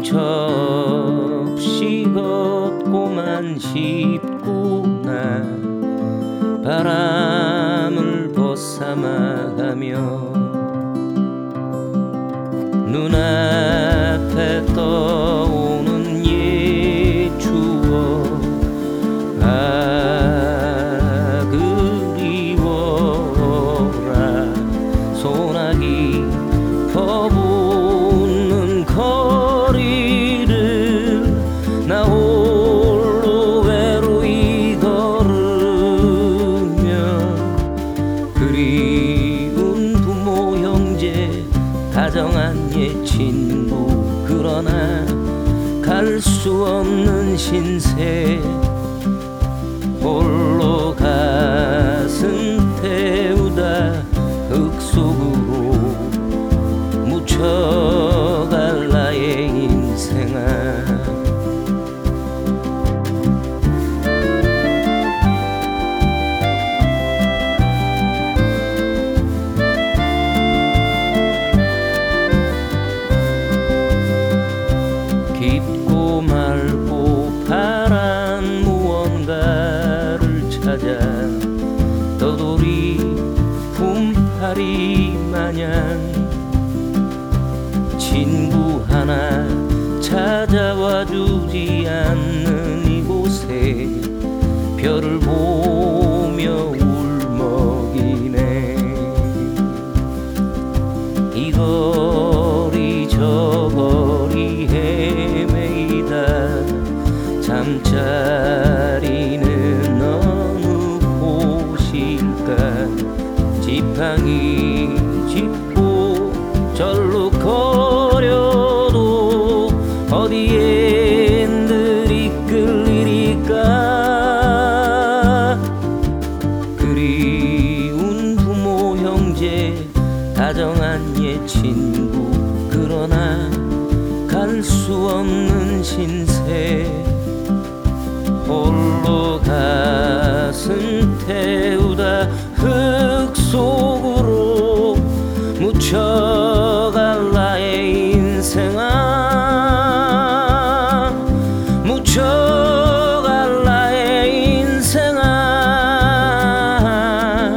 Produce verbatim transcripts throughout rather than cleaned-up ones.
상처없이 걷고만 싶구나. 바람을 벗삼아가며 눈앞에 떠오는 옛 추억. 아 그리워라. 소나기 퍼붓는 거리를 나 홀로 외로이 걸으며 그리운 부모 형제 다정한 옛 친구. 그러나 갈 수 없는 신세. 홀로 가슴 태우다 흙 속으로 묻혀갈 나의 인생아. 깊고 맑고 파란 무언가를 찾아 떠돌이 품팔이 마냥 친구 하나 찾아와 주지 않는 이곳에 별을 보며 울먹이네. 이 거리 저 거리 헤매이다 잠자리는 어느 곳일까. 지팡이 짚고 절룩거려도 어디에 들이끌 일일까. 그리운 부모 형제 다정한 옛 친구. 그러나 갈 수 없는 신세. 홀로 가슴 태우다 흙 속으로 묻혀갈 나의 인생아. 묻혀갈 나의 인생아.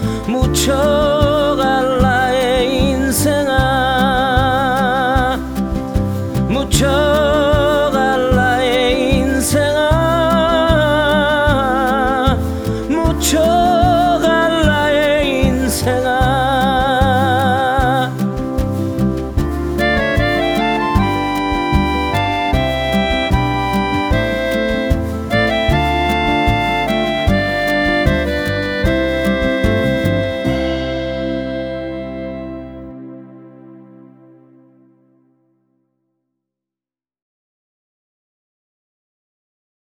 묻혀갈 나의 인생아. 묻혀